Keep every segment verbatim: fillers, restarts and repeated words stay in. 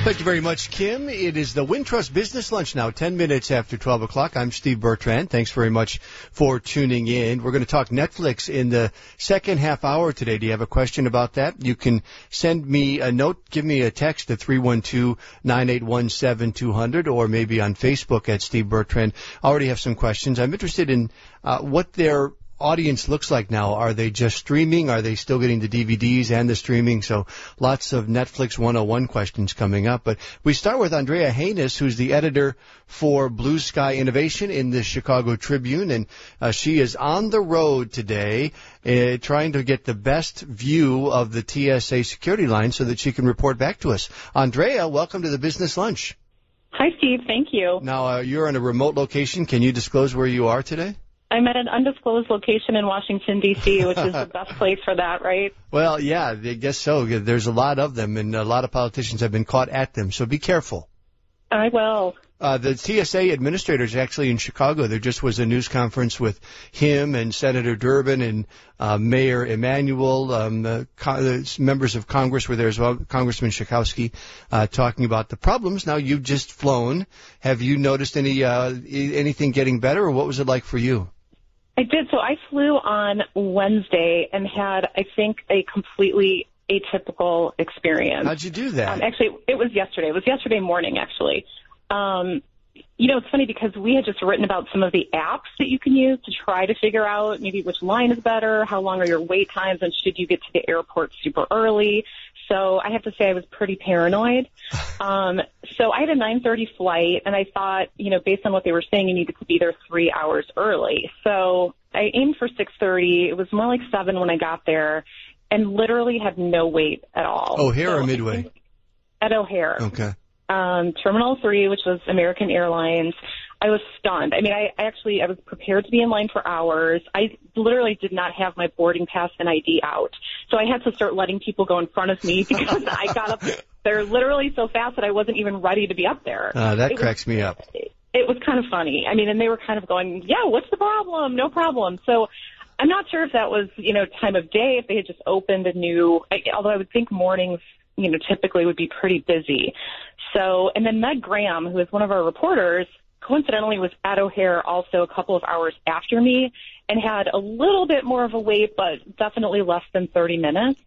Thank you very much, Kim. It is the Wintrust Business Lunch now, ten minutes after twelve o'clock. I'm Steve Bertrand. Thanks very much for tuning in. We're going to talk Netflix in the second half hour today. Do you have a question about that? You can send me a note, give me a text at three one two, nine eight one, seven two zero zero or maybe on Facebook at Steve Bertrand. I already have some questions. I'm interested in uh, what their audience looks like now. Are they just streaming? Are they still getting the D V Ds and the streaming? So lots of Netflix one oh one questions coming up. But we start with Andrea Haynes, who's the editor for Blue Sky Innovation in the Chicago Tribune. And uh, she is on the road today uh, trying to get the best view of the T S A security line so that she can report back to us. Andrea, welcome to the Business Lunch. Hi, Steve. Thank you. Now, uh, you're in a remote location. Can you disclose where you are today? I'm at an undisclosed location in Washington, D C, which is the best place for that, right? Well, yeah, I guess so. There's a lot of them, and a lot of politicians have been caught at them, so be careful. I will. Uh, the T S A administrator is actually in Chicago. There just was a news conference with him and Senator Durbin and uh, Mayor Emanuel. Um, the, co- the members of Congress were there as well, Congressman Schakowsky, uh, talking about the problems. Now, you've just flown. Have you noticed any uh, anything getting better, or what was it like for you? I did. So I flew on Wednesday and had, I think, a completely atypical experience. How'd you do that? Um, actually, it was yesterday. It was yesterday morning, actually. Um, you know, it's funny because we had just written about some of the apps that you can use to try to figure out maybe which line is better, how long are your wait times, and should you get to the airport super early. So I have to say I was pretty paranoid. Um, so I had a nine thirty flight, and I thought, you know, based on what they were saying, you needed to be there three hours early. So I aimed for six thirty. It was more like seven when I got there, and literally had no wait at all. O'Hare so or Midway? At O'Hare. Okay. Um, Terminal three, which was American Airlines. I was stunned. I mean, I, I actually, I was prepared to be in line for hours. I literally did not have my boarding pass and I D out. So I had to start letting people go in front of me because I got up there literally so fast that I wasn't even ready to be up there. Uh, that it cracks was, me up. It, it was kind of funny. I mean, and they were kind of going, yeah, what's the problem? No problem. So I'm not sure if that was, you know, time of day, if they had just opened a new, although I would think mornings, you know, typically would be pretty busy. So, and then Meg Graham, who is one of our reporters, coincidentally was at O'Hare also a couple of hours after me and had a little bit more of a wait, but definitely less than thirty minutes.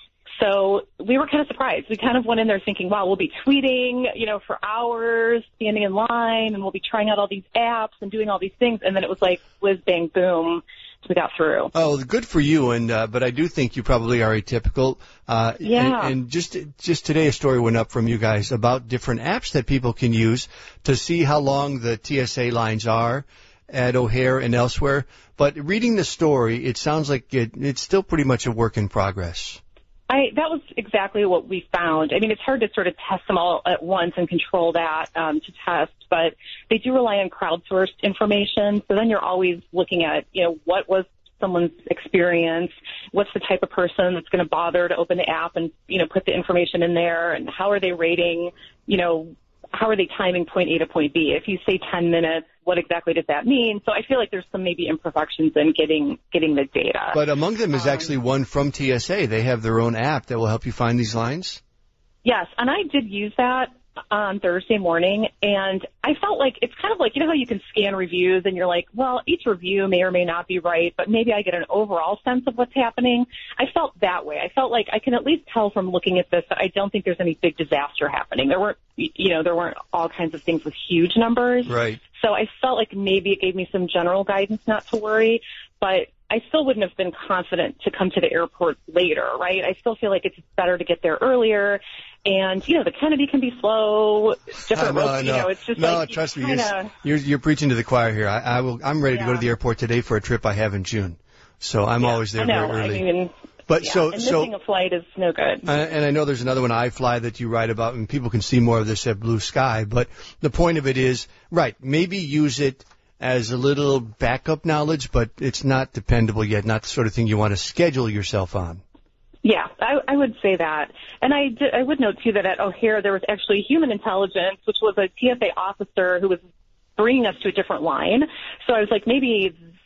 So we were kind of surprised. We kind of went in there thinking, wow, we'll be tweeting, you know, for hours, standing in line, and we'll be trying out all these apps and doing all these things. And then it was like whiz, bang, boom. We got through. Oh, good for you, and uh, but I do think you probably are atypical. Uh, yeah. And, and just just today, a story went up from you guys about different apps that people can use to see how long the T S A lines are at O'Hare and elsewhere. But reading the story, it sounds like it, it's still pretty much a work in progress. I, that was exactly what we found. I mean, it's hard to sort of test them all at once and control that um, to test, but they do rely on crowdsourced information. So then you're always looking at, you know, what was someone's experience, what's the type of person that's going to bother to open the app and, you know, put the information in there, and how are they rating, you know, how are they timing point A to point B? If you say ten minutes, what exactly does that mean? So I feel like there's some maybe imperfections in getting getting the data. But among them is um, actually one from T S A. They have their own app that will help you find these lines. Yes, and I did use that on Thursday morning, and I felt like it's kind of like, you know how you can scan reviews and you're like, well, each review may or may not be right, but maybe I get an overall sense of what's happening. I felt that way. I felt like I can at least tell from looking at this that I don't think there's any big disaster happening. There weren't, you know, there weren't all kinds of things with huge numbers. Right. So I felt like maybe it gave me some general guidance not to worry, but I still wouldn't have been confident to come to the airport later, right? I still feel like it's better to get there earlier. And, you know, the Kennedy can be slow, different I know, roads, I know. you know, it's just no, like, trust me, kinda, you're, you're, you're preaching to the choir here. I, I will, I'm ready yeah. to go to the airport today for a trip I have in June. So I'm yeah, always there I know, very early. I mean, but yeah, so, and so, missing a flight is no good. Uh, and I know there's another one, iFly, that you write about, and people can see more of this at Blue Sky. But the point of it is, right, maybe use it as a little backup knowledge, but it's not dependable yet, not the sort of thing you want to schedule yourself on. Yeah, I, I would say that. And I, did, I would note, too, that at O'Hare there was actually human intelligence, which was a T S A officer who was bringing us to a different line. So I was like, maybe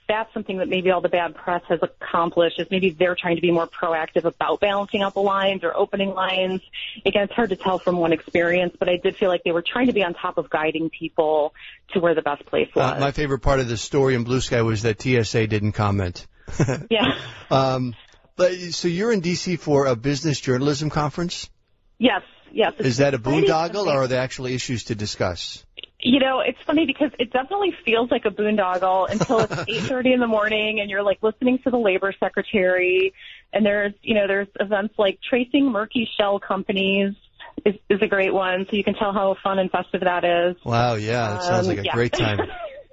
that's something that maybe all the bad press has accomplished, is maybe they're trying to be more proactive about balancing out the lines or opening lines. Again, it's hard to tell from one experience, but I did feel like they were trying to be on top of guiding people to where the best place was. Uh, my favorite part of the story in Blue Sky was that T S A didn't comment. Yeah. um, but so you're in D C for a business journalism conference? Yes, yes. Is that a boondoggle, or are there actually issues to discuss? You know, it's funny because it definitely feels like a boondoggle until it's eight thirty in the morning and you're like listening to the labor secretary, and there's, you know, there's events like tracing murky shell companies is, is a great one, so you can tell how fun and festive that is. Wow, yeah, that sounds like a um, yeah. great time.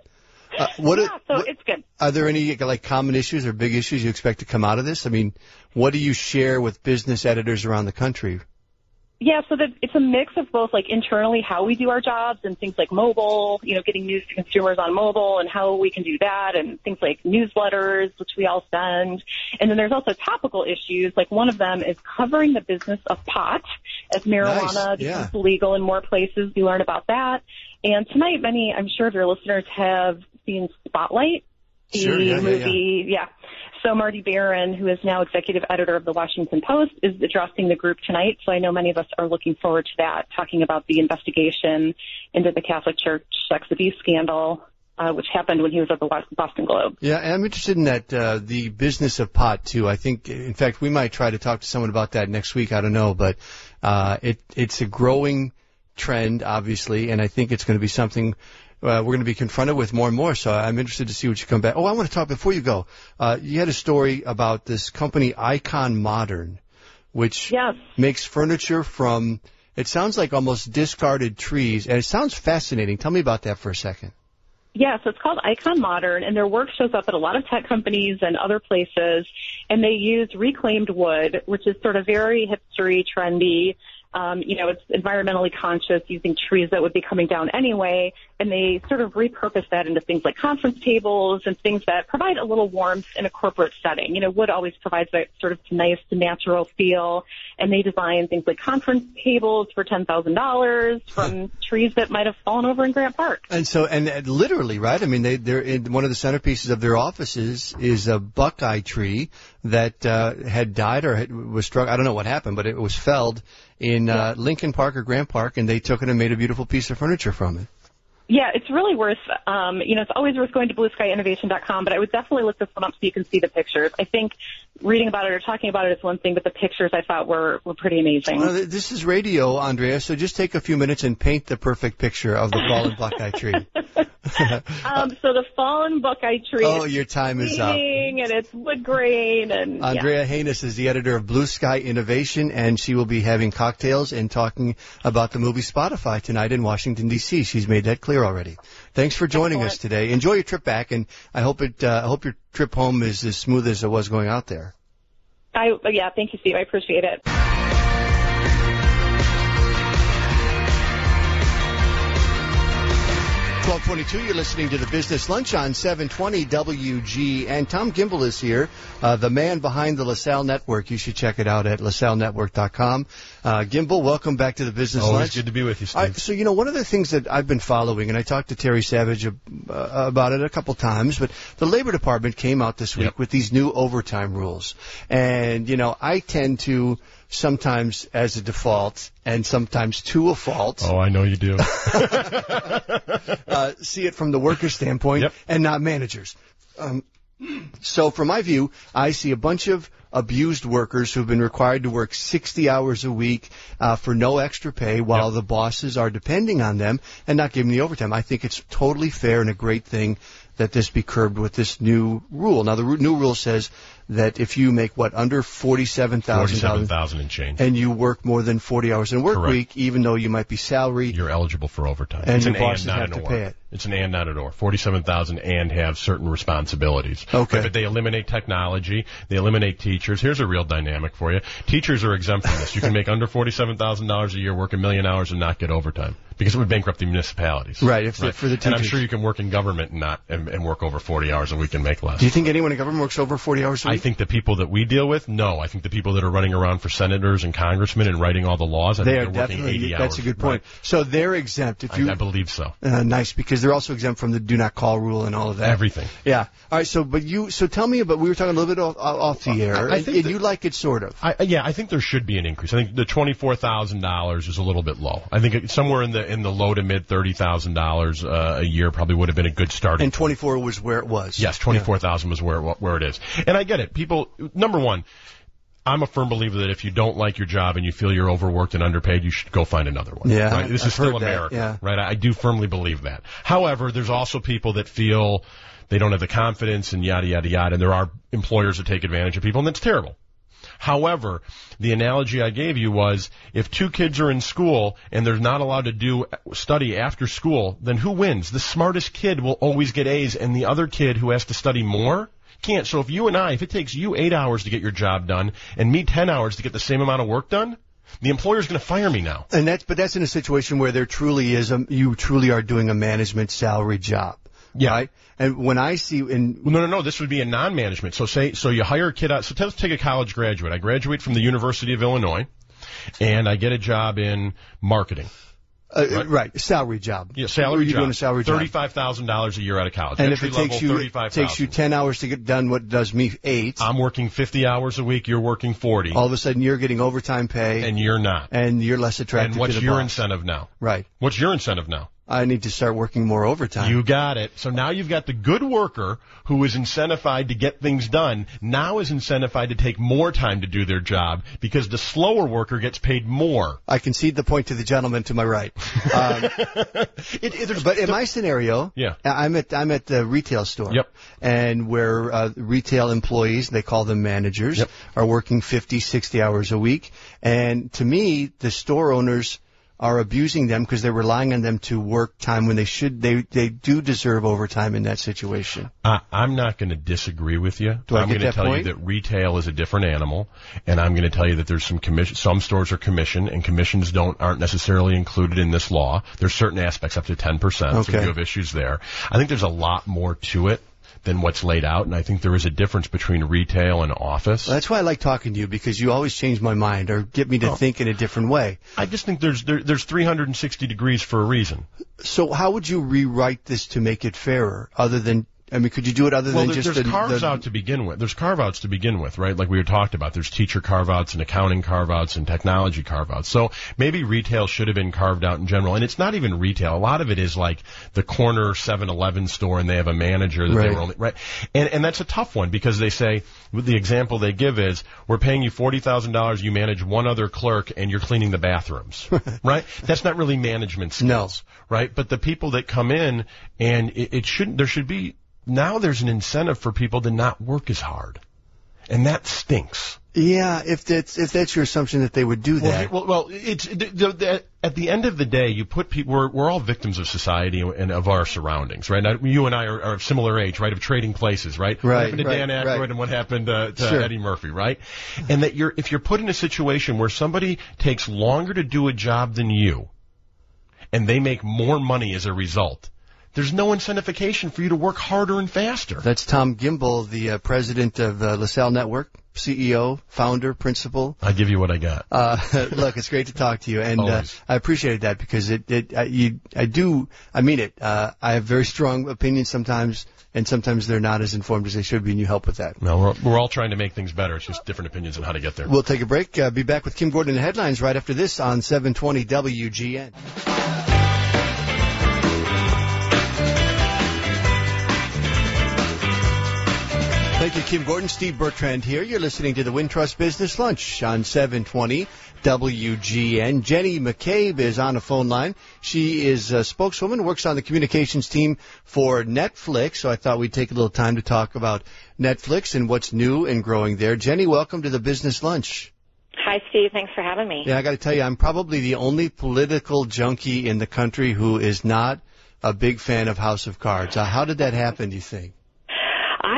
Uh, what yeah, are, so what, it's good. Are there any like common issues or big issues you expect to come out of this? I mean, what do you share with business editors around the country? Yeah, so that it's a mix of both, like, internally how we do our jobs and things like mobile, you know, getting news to consumers on mobile and how we can do that, and things like newsletters, which we all send. And then there's also topical issues. Like, one of them is covering the business of pot as marijuana Nice. becomes Yeah. legal in more places. You learn about that. And tonight, many, I'm sure of your listeners have seen Spotlight, the Sure, yeah, yeah, movie. Yeah. So Marty Barron, who is now executive editor of the Washington Post, is addressing the group tonight. So I know many of us are looking forward to that, talking about the investigation into the Catholic Church sex abuse scandal, uh, which happened when he was at the Boston Globe. Yeah, and I'm interested in that, uh, the business of pot, too. I think, in fact, we might try to talk to someone about that next week. I don't know, but uh, it, it's a growing trend, obviously, and I think it's going to be something Uh, we're going to be confronted with more and more, so I'm interested to see what you come back. Oh, I want to talk before you go. Uh, you had a story about this company, Icon Modern, which Yes. makes furniture from, it sounds like almost discarded trees, and it sounds fascinating. Tell me about that for a second. Yeah, so it's called Icon Modern, and their work shows up at a lot of tech companies and other places, and they use reclaimed wood, which is sort of very hipstery, trendy. Um, you know, it's environmentally conscious, using trees that would be coming down anyway, and they sort of repurpose that into things like conference tables and things that provide a little warmth in a corporate setting. You know, wood always provides that sort of nice, natural feel, and they design things like conference tables for ten thousand dollars from trees that might have fallen over in Grant Park. And so, and uh, literally, right? I mean, they, they're in one of the centerpieces of their offices is a buckeye tree that uh, had died or had, was struck. I don't know what happened, but it was felled in uh, Lincoln Park or Grant Park, and they took it and made a beautiful piece of furniture from it. Yeah, it's really worth, um, you know, it's always worth going to blue sky innovation dot com, but I would definitely look this one up so you can see the pictures. I think reading about it or talking about it is one thing, but the pictures I thought were, were pretty amazing. Well, this is radio, Andrea, so just take a few minutes and paint the perfect picture of the fallen buckeye tree. um, so the fallen buckeye tree. Oh, your time is up. And it's wood grain. And Andrea yeah. Haynes is the editor of Blue Sky Innovation, and she will be having cocktails and talking about the movie Spotify tonight in Washington, D C She's made that clear already. Thanks for joining Excellent. us today. Enjoy your trip back, and I hope it. Uh, I hope your trip home is as smooth as it was going out there. I, yeah, thank you, Steve. I appreciate it. twelve twenty-two, you're listening to the Business Lunch on seven twenty W G, and Tom Gimbel is here, uh, the man behind the LaSalle Network. You should check it out at lasalle network dot com. Uh, Gimbel, welcome back to the Business Always Lunch. good to be with you, Steve. I, so, you know, one of the things that I've been following, and I talked to Terry Savage uh, about it a couple times, but the Labor Department came out this week Yep. with these new overtime rules. And, you know, I tend to sometimes as a default and sometimes to a fault. Oh, I know you do. uh, see it from the worker standpoint Yep. and not managers. Um, so from my view, I see a bunch of abused workers who've been required to work sixty hours a week uh, for no extra pay while Yep. the bosses are depending on them and not giving the overtime. I think it's totally fair and a great thing that this be curbed with this new rule. Now, the ru- new rule says that if you make, what, under forty-seven thousand Forty-seven thousand and change. and you work more than forty hours in a work Correct. week, even though you might be salary, You're eligible for overtime. And it's your an bosses and, not have an to or. pay it. It's an and, not an or. Forty-seven thousand and have certain responsibilities. Okay. But, but they eliminate technology. They eliminate teachers. Here's a real dynamic for you. Teachers are exempt from this. You can make under forty-seven thousand dollars a year, work a million hours, and not get overtime because it would bankrupt the municipalities. Right, if the- for the And I'm teachers. sure you can work in government and not and, and work over forty hours a week and make less. do you think anyone in government works over forty hours a I I think the people that we deal with, no. I think the people that are running around for senators and congressmen and writing all the laws, I they think are they're working definitely, eighty that's hours. That's a good point. Right? So they're exempt. If you, I, I believe so. Uh, nice, because they're also exempt from the do not call rule and all of that. Everything. Yeah. All right. So, but you. So tell me about. We were talking a little bit off, off the air, I and, think and that, you like it sort of. I, yeah, I think there should be an increase. I think the twenty-four thousand dollars is a little bit low. I think it, somewhere in the in the low to mid thirty thousand dollars uh, a year probably would have been a good starting. And twenty-four was where it was. Yes, twenty-four thousand yeah. was where where it is. And I get it. People, number one, I'm a firm believer that if you don't like your job and you feel you're overworked and underpaid, you should go find another one. Yeah, right? This I've is still heard that, America, yeah. right? I, I do firmly believe that. However, there's also people that feel they don't have the confidence and yada yada yada, and there are employers that take advantage of people, and that's terrible. However, the analogy I gave you was if two kids are in school and they're not allowed to do study after school, then who wins? The smartest kid will always get A's, and the other kid who has to study more can't. So if you and I, if it takes you eight hours to get your job done and me ten hours to get the same amount of work done, the employer's going to fire me now. And that's, but that's in a situation where there truly is a, you truly are doing a management salary job. Yeah. Right? And when I see in well, no, no, no, this would be a non-management. So say, so you hire a kid out. So let's take a college graduate. I graduate from the University of Illinois, and I get a job in marketing. Uh, right. right, salary job. Yeah, salary You're job. doing a salary job. Thirty-five thousand dollars a year out of college. And Entry if it takes level, you it takes you ten hours to get done, what does me eight? I'm working fifty hours a week. You're working forty. All of a sudden, you're getting overtime pay, and you're not. And you're less attractive. And what's to the your boss. incentive now? Right. What's your incentive now? I need to start working more overtime. You got it. So now you've got the good worker who is incentivized to get things done, now is incentivized to take more time to do their job because the slower worker gets paid more. I concede the point to the gentleman to my right. Um, it, it, but in my scenario, yeah. I'm at I'm at the retail store, yep. and where uh, retail employees, they call them managers, yep. are working fifty, sixty hours a week. And to me, the store owners are abusing them because they're relying on them to work time when they should. They they do deserve overtime in that situation. I, I'm not going to disagree with you. Do I I'm get going to that tell point? you that retail is a different animal, and I'm going to tell you that there's some commission. Some stores are commission, and commissions don't aren't necessarily included in this law. There's certain aspects up to ten percent. Okay. So you have issues there. I think there's a lot more to it than what's laid out, and I think there is a difference between retail and office. Well, that's why I like talking to you, because you always change my mind or get me to oh. think in a different way. I just think there's there, there's three hundred sixty degrees for a reason. So how would you rewrite this to make it fairer, other than, I mean, could you do it other well, than there, just there's the, carves the, out to begin with. There's carve-outs to begin with, right? Like we were talked about. There's teacher carve-outs and accounting carve-outs and technology carve-outs. So maybe retail should have been carved out in general. And it's not even retail. A lot of it is like the corner seven eleven store, and they have a manager that right. they were only right. And and that's a tough one because they say the example they give is we're paying you forty thousand dollars. You manage one other clerk, and you're cleaning the bathrooms, right? That's not really management skills, no. right? But the people that come in, and it, it shouldn't. There should be. Now there's an incentive for people to not work as hard, and that stinks. Yeah, if that's if that's your assumption that they would do that. Well, well, well it's the, the, at the end of the day, you put people. We're, we're all victims of society and of our surroundings, right? Now, you and I are, are of similar age, right? Of trading places, right? Right. What happened to right, Dan Aykroyd right. and what happened uh, to sure. Eddie Murphy, right? And that you're if you're put in a situation where somebody takes longer to do a job than you, and they make more money as a result. There's no incentivification for you to work harder and faster. That's Tom Gimbel, the uh, president of uh, LaSalle Network, C E O, founder, principal. I give you what I got. Uh, look, it's great to talk to you, and uh, I appreciated that because it, it, I, you, I do, I mean it. Uh, I have very strong opinions sometimes, and sometimes they're not as informed as they should be, and you help with that. No, we're, we're all trying to make things better. It's just different opinions on how to get there. We'll take a break. Uh, be back with Kim Gordon in the headlines right after this on seven twenty W G N. Thank you, Kim Gordon. Steve Bertrand here. You're listening to the Wintrust Business Lunch on seven twenty W G N. Jenny McCabe is on the phone line. She is a spokeswoman, works on the communications team for Netflix, so I thought we'd take a little time to talk about Netflix and what's new and growing there. Jenny, welcome to the Business Lunch. Hi, Steve. Thanks for having me. Yeah, I got to tell you, I'm probably the only political junkie in the country who is not a big fan of House of Cards. Uh, how did that happen, do you think? I don't know.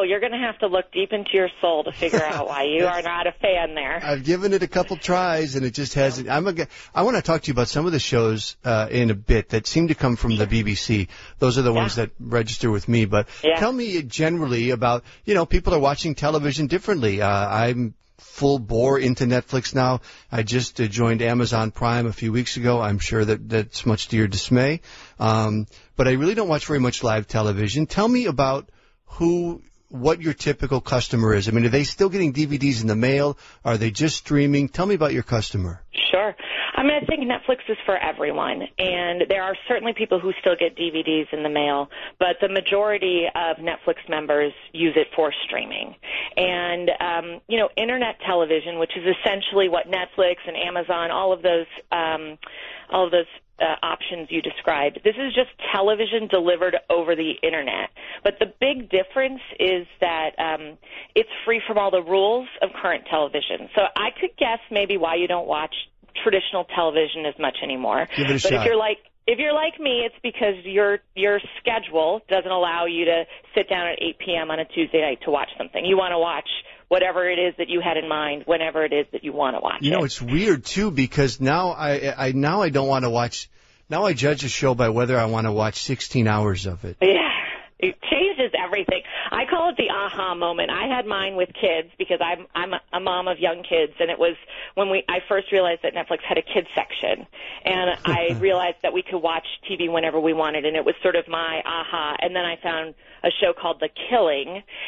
know. You're going to have to look deep into your soul to figure out why you are not a fan there. I've given it a couple tries, and it just hasn't. I'm a, I want to talk to you about some of the shows uh, in a bit that seem to come from the B B C. Those are the yeah. ones that register with me. But yeah. tell me generally about, you know, people are watching television differently. Uh, I'm full bore into Netflix now. I just uh, joined Amazon Prime a few weeks ago. I'm sure that that's much to your dismay. Um, but I really don't watch very much live television. Tell me about who, what your typical customer is. I mean, are they still getting D V Ds in the mail? Are they just streaming? Tell me about your customer. Sure. I mean, I think Netflix is for everyone, and there are certainly people who still get D V Ds in the mail, but the majority of Netflix members use it for streaming. And, um, you know, internet television, which is essentially what Netflix and Amazon, all of those, um, all of those Uh, options you described. This is just television delivered over the internet. But the big difference is that um, it's free from all the rules of current television. So I could guess maybe why you don't watch traditional television as much anymore. Give it a but shot. if you're like If you're like me, it's because your your schedule doesn't allow you to sit down at eight p.m. on a Tuesday night to watch something. You want to watch whatever it is that you had in mind, whenever it is that you want to watch it. You know, it's weird too, because now I, I now I don't want to watch. Now I judge a show by whether I want to watch sixteen hours of it. Yeah, it changes everything. I call it the aha moment. I had mine with kids because I'm I'm a, a mom of young kids, and it was when we I first realized that Netflix had a kids section, and I realized that we could watch T V whenever we wanted, and it was sort of my aha. And then I found a show called The Killing,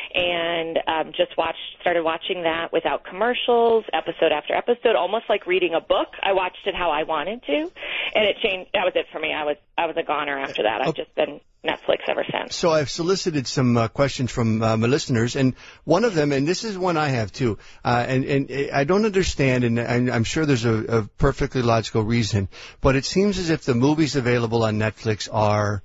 and um, just watched started watching that without commercials, episode after episode, almost like reading a book. I watched it how I wanted to, and it changed. That was it for me. I was I was a goner after that. I've just been Netflix ever since. So I've solicited some uh, questions from uh, my listeners, and one of them, and this is one I have too, uh, and, and I don't understand, and, and I'm sure there's a, a perfectly logical reason, but it seems as if the movies available on Netflix are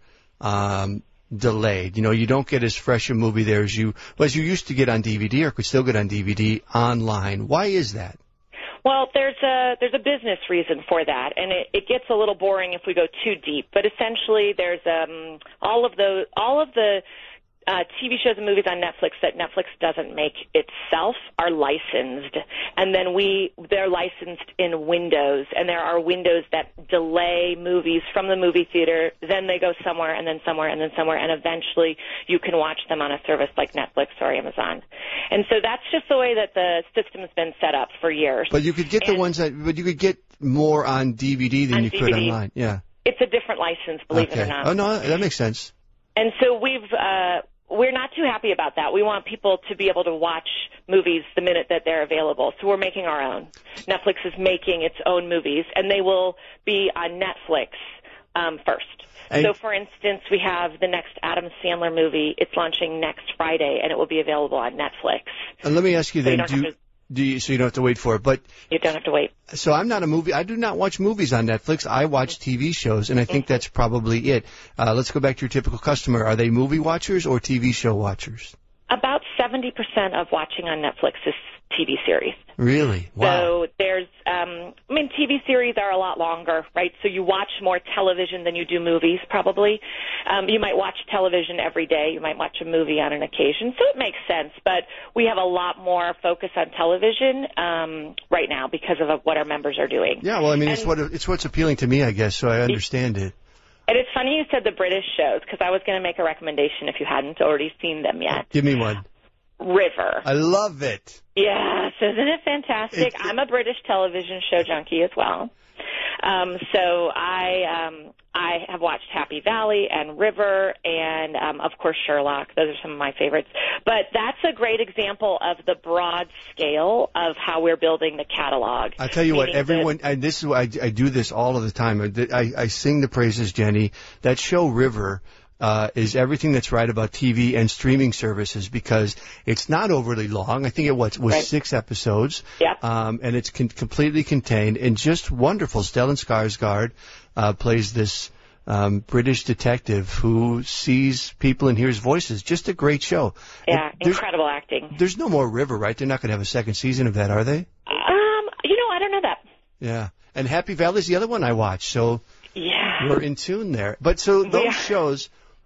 um, delayed. You know, you don't get as fresh a movie there as you, as you used to get on D V D or could still get on D V D online. Why is that? Well, there's a there's a business reason for that, and it, it gets a little boring if we go too deep. But essentially, there's um, all of the all of the uh, T V shows and movies on Netflix that Netflix doesn't make itself are licensed, and then we they're licensed in windows, and there are windows that delay movies from the movie theater. Then they go somewhere, and then somewhere, and then somewhere, and eventually you can watch them on a service like Netflix or Amazon. And so that's just the way that the system's been set up for years. But you could get and the ones that, but you could get more on D V D than you D V D. could online. Yeah, it's a different license, believe okay. it or not. Oh no, that makes sense. And so we've uh, we're not too happy about that. We want people to be able to watch movies the minute that they're available. So we're making our own. Netflix is making its own movies, and they will be on Netflix um, first. And so, for instance, we have the next Adam Sandler movie. It's launching next Friday, and it will be available on Netflix. And let me ask you so then, you do you, to, do you, so you don't have to wait for it, but... You don't have to wait. So I'm not a movie, I do not watch movies on Netflix. I watch T V shows, and I think mm-hmm. that's probably it. Uh, let's go back to your typical customer. Are they movie watchers or T V show watchers? About seventy percent of watching on Netflix is T V series. Really? Wow. So there's, um, I mean, T V series are a lot longer, right? So you watch more television than you do movies, probably. Um, you might watch television every day. You might watch a movie on an occasion. So it makes sense. But we have a lot more focus on television um, right now because of what our members are doing. Yeah, well, I mean, and, it's what it's what's appealing to me, I guess, so I understand it. And it's funny you said the British shows, because I was going to make a recommendation if you hadn't already seen them yet. Give me one. River. I love it. Yes, isn't it fantastic? It's, I'm a British television show junkie as well. Um, so I um, I have watched Happy Valley and River and, um, of course, Sherlock. Those are some of my favorites. But that's a great example of the broad scale of how we're building the catalog. I tell you what, everyone, and this is why I, I do this all of the time. I, I, I sing the praises, Jenny. That show, River, Uh, is everything that's right about T V and streaming services, because it's not overly long. I think it was, was right. six episodes. Yeah. Um, and it's con- completely contained and just wonderful. Stellan Skarsgård uh, plays this um, British detective who sees people and hears voices. Just a great show. Yeah, it, incredible acting. There's no more River, right? They're not going to have a second season of that, are they? Um, you know, I don't know that. Yeah. And Happy Valley is the other one I watched, so yeah. we're in tune there. But so those yeah. shows...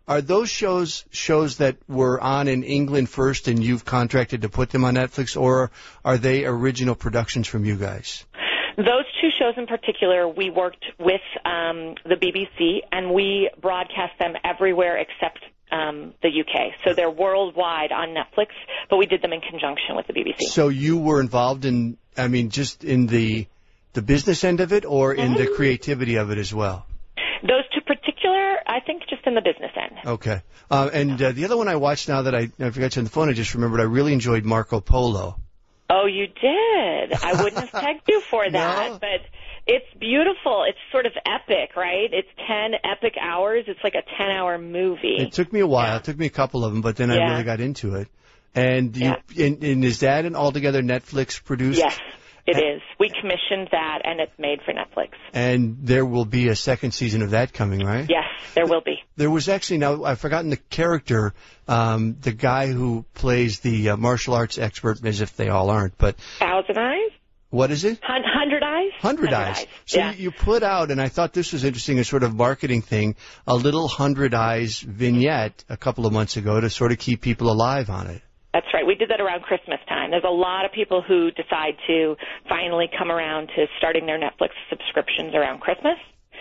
Are those shows shows that were on in England first and you've contracted to put them on Netflix, or are they original productions from you guys? Those two shows in particular, we worked with um, the B B C, and we broadcast them everywhere except um, the U K. So they're worldwide on Netflix, but we did them in conjunction with the B B C. So you were involved in, I mean, just in the the business end of it, or in the creativity of it as well? Those two particular, I think just in the business end. Okay. Uh, and uh, the other one I watched now that I, I forgot you on the phone, I just remembered I really enjoyed Marco Polo. Oh, you did. I wouldn't have tagged you for that, No? but it's beautiful. It's sort of epic, right? It's ten epic hours. It's like a ten-hour movie. It took me a while. Yeah. It took me a couple of them, but then I Yeah. really got into it. And, you, Yeah. and, and is that an altogether Netflix produced? Yes, it is. We commissioned that, and it's made for Netflix. And there will be a second season of that coming, right? Yes, there will be. There was actually, now I've forgotten the character, um, the guy who plays the uh, martial arts expert, as if they all aren't, but Thousand Eyes? what is it? Hun- Hundred Eyes? Hundred Eyes. So yeah. you, you put out, and I thought this was interesting, a sort of marketing thing, a little Hundred Eyes vignette a couple of months ago to sort of keep people alive on it. That's right. We did that around Christmas time. There's a lot of people who decide to finally come around to starting their Netflix subscriptions around Christmas.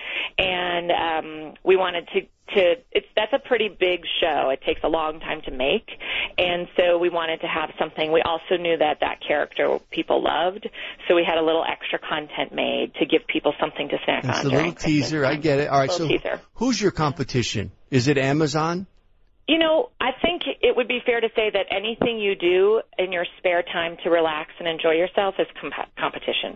And um, we wanted to, to it's that's a pretty big show. It takes a long time to make. And so we wanted to have something. We also knew that that character people loved. So we had a little extra content made to give people something to snack It's on a during little Christmas teaser. time. I get it. All right, Little so teaser. who's your competition? Is it Amazon? You know, I think it would be fair to say that anything you do in your spare time to relax and enjoy yourself is comp- competition.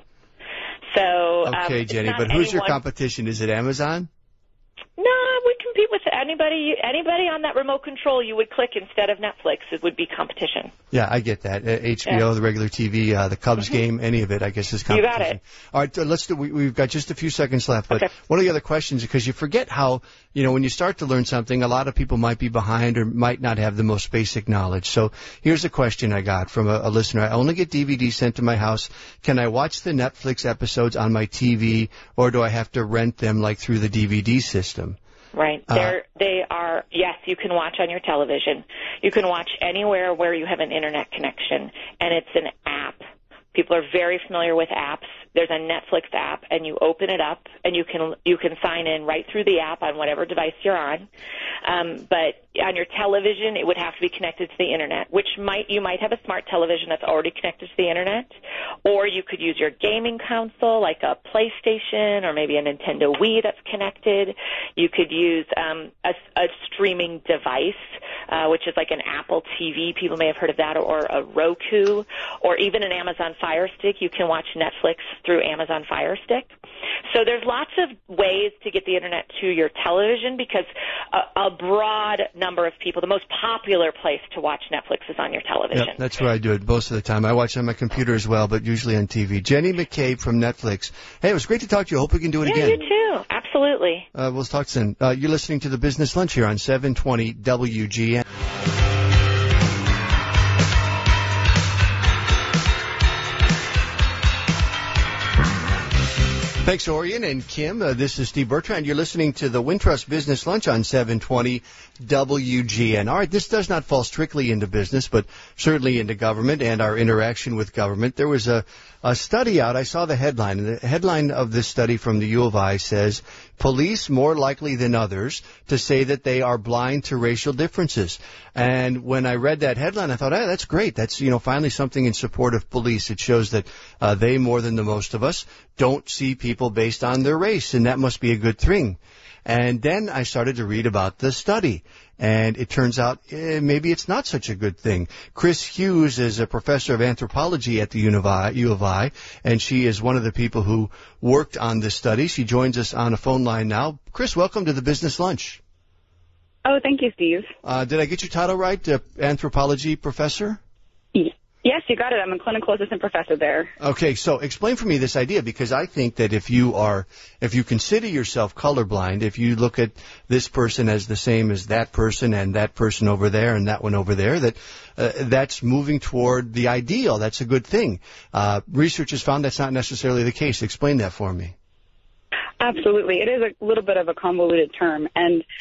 So, Okay, um, Jenny, it's but not who's your anyone- competition? Is it Amazon? No, we compete with anybody. Anybody on that remote control you would click instead of Netflix. It would be competition. Yeah, I get that. Uh, H B O, Yeah. the regular T V, uh, the Cubs game, any of it, I guess, is You competition. got it. All right, uh, let's do. We, we've got just a few seconds left, but Okay. one of the other questions, because you forget how, you know, when you start to learn something, a lot of people might be behind or might not have the most basic knowledge. So here's a question I got from a, a listener. I only get D V Ds sent to my house. Can I watch the Netflix episodes on my T V, or do I have to rent them like through the D V D system? Right. Uh, They're, they are, yes, you can watch on your television. You can watch anywhere where you have an internet connection, and it's an app. People are very familiar with apps. There's a Netflix app, and you open it up, and you can you can sign in right through the app on whatever device you're on. Um, but on your television, it would have to be connected to the internet, which might you might have a smart television that's already connected to the internet, or you could use your gaming console like a PlayStation or maybe a Nintendo Wii that's connected. You could use um, a, a streaming device, uh, which is like an Apple T V. People may have heard of that, or a Roku, or even an Amazon Fire Stick. You can watch Netflix through Amazon Fire Stick. So there's lots of ways to get the internet to your television because a, a broad number of people, the most popular place to watch Netflix is on your television. Yep, that's where I do it most of the time. I watch on my computer as well, but usually on T V. Jenny McCabe from Netflix. Hey, it was great to talk to you. I hope we can do it yeah, again. you too. Absolutely. Uh, we'll talk soon. Uh, you're listening to the Business Lunch here on seven twenty W G N. Thanks, Orion and Kim. Uh, this is Steve Bertrand. You're listening to the Wintrust Business Lunch on seven twenty W G N. All right, this does not fall strictly into business, but certainly into government and our interaction with government. There was a, a study out. I saw the headline. And the headline of this study from the U of I says, police more likely than others to say that they are blind to racial differences. And when I read that headline, I thought, hey, that's great. That's, you know, finally something in support of police. It shows that uh, they, more than the most of us, don't see people based on their race, and that must be a good thing. And then I started to read about the study, and it turns out eh, maybe it's not such a good thing. Chris Hughes is a professor of anthropology at the U of I, U of I, and she is one of the people who worked on this study. She joins us on a phone line now. Chris, welcome to the Business Lunch. Oh, thank you, Steve. Uh, did I get your title right, uh, anthropology professor? Yes, you got it. I'm a clinical assistant professor there. Okay, so explain for me this idea, because I think that if you are, if you consider yourself colorblind, if you look at this person as the same as that person and that person over there and that one over there, that uh, that's moving toward the ideal. That's a good thing. Uh, research has found that's not necessarily the case. Explain that for me. Absolutely. It is a little bit of a convoluted term, and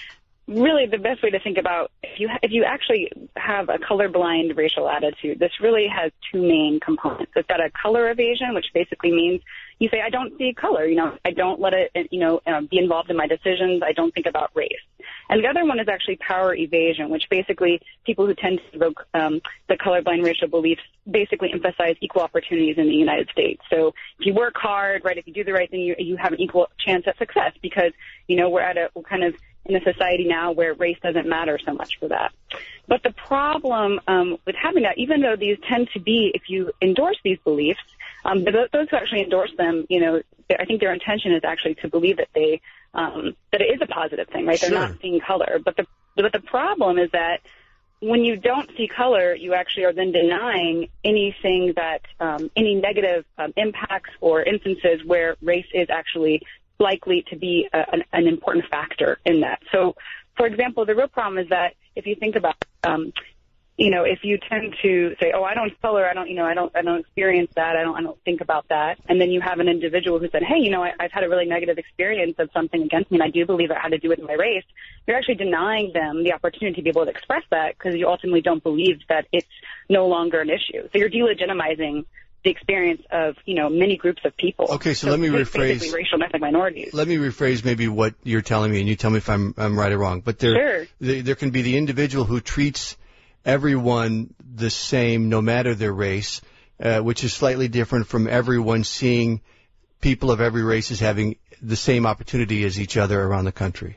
really the best way to think about if you if you actually have a colorblind racial attitude, this really has two main components. It's got a color evasion, which basically means you say, I don't see color, you know, I don't let it, you know, um, be involved in my decisions. I don't think about race. And the other one is actually power evasion, which basically people who tend to evoke um, the colorblind racial beliefs basically emphasize equal opportunities in the United States. So if you work hard, right, if you do the right thing, you, you have an equal chance at success because, you know, we're at a we're kind of in a society now where race doesn't matter so much for that. But the problem um, with having that, even though these tend to be, if you endorse these beliefs, um, those who actually endorse them, you know, I think their intention is actually to believe that they um, that it is a positive thing, right? They're Sure. not seeing color. But the but the problem is that when you don't see color, you actually are then denying anything that um, any negative um, impacts or instances where race is actually likely to be a, an, an important factor in that. So, for example, the real problem is that if you think about, um, you know, if you tend to say, oh, I don't color, I don't, you know, I don't, I don't experience that, I don't, I don't think about that, and then you have an individual who said, hey, you know, I, I've had a really negative experience of something against me, and I do believe it had to do with my race. You're actually denying them the opportunity to be able to express that because you ultimately don't believe that it's no longer an issue. So you're delegitimizing the experience of, you know, many groups of people. Okay, so, so let me rephrase. Basically racial and ethnic minorities. Let me rephrase maybe what you're telling me, and you tell me if I'm I'm right or wrong. But there, sure. there, there can be the individual who treats everyone the same, no matter their race, uh, which is slightly different from everyone seeing people of every race as having the same opportunity as each other around the country.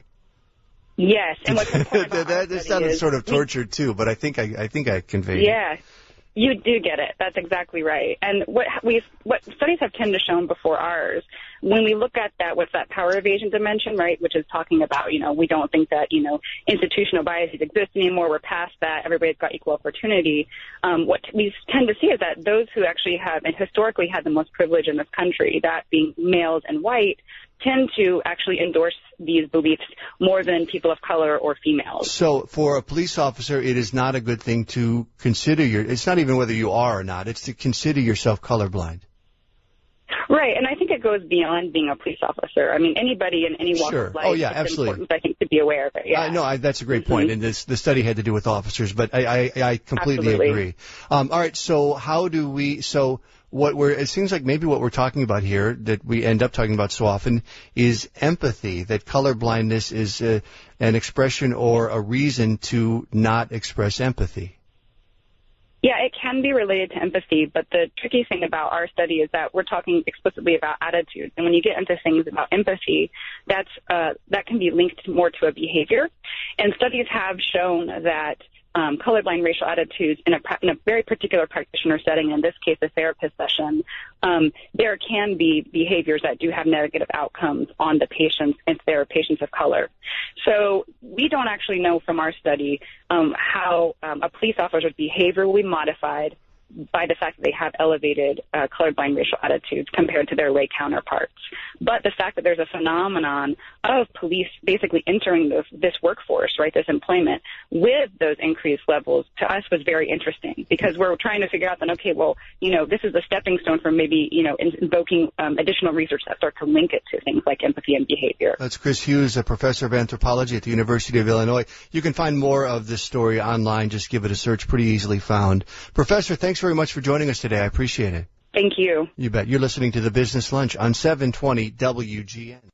Yes, and what's important about that, that sounded is, sort of tortured too, but I think I I think I conveyed yeah. it. You do get it. That's exactly right. And what we what studies have tended to show before ours, when we look at that, what's that power evasion dimension, right, which is talking about, you know, we don't think that, you know, institutional biases exist anymore. We're past that. Everybody's got equal opportunity. Um, what we tend to see is that those who actually have and historically had the most privilege in this country, that being males and white, tend to actually endorse these beliefs more than people of color or females. So for a police officer, it is not a good thing to consider your, it's not even whether you are or not, it's to consider yourself colorblind. Right, and I think it goes beyond being a police officer. I mean, anybody in any walk Sure. of life, Oh, yeah, it's absolutely. important, I think, to be aware of it. Yeah. Uh, no, I, that's a great Mm-hmm. point, and this, the study had to do with officers, but I, I, I completely Absolutely. agree. Um, all right, so how do we, so what we're, it seems like maybe what we're talking about here, that we end up talking about so often, is empathy, that colorblindness is uh, an expression or a reason to not express empathy. Yeah, it can be related to empathy, but the tricky thing about our study is that we're talking explicitly about attitudes. And when you get into things about empathy, that's uh, that can be linked more to a behavior. And studies have shown that um, colorblind racial attitudes in a, in a very particular practitioner setting, in this case a therapist session, um, there can be behaviors that do have negative outcomes on the patients if they're patients of color. So we don't actually know from our study um, how um, a police officer's behavior will be modified by the fact that they have elevated uh, colorblind racial attitudes compared to their lay counterparts. But the fact that there's a phenomenon of police basically entering this, this workforce, right, this employment, with those increased levels, to us was very interesting because we're trying to figure out that, okay, well, you know, this is a stepping stone for maybe, you know, invoking um, additional research that start to link it to things like empathy and behavior. That's Chris Hughes, a professor of anthropology at the University of Illinois. You can find more of this story online. Just give it a search, pretty easily found. Professor, thanks very much for joining us today. I appreciate it. Thank you. You bet. You're listening to the Business Lunch on seven twenty W G N.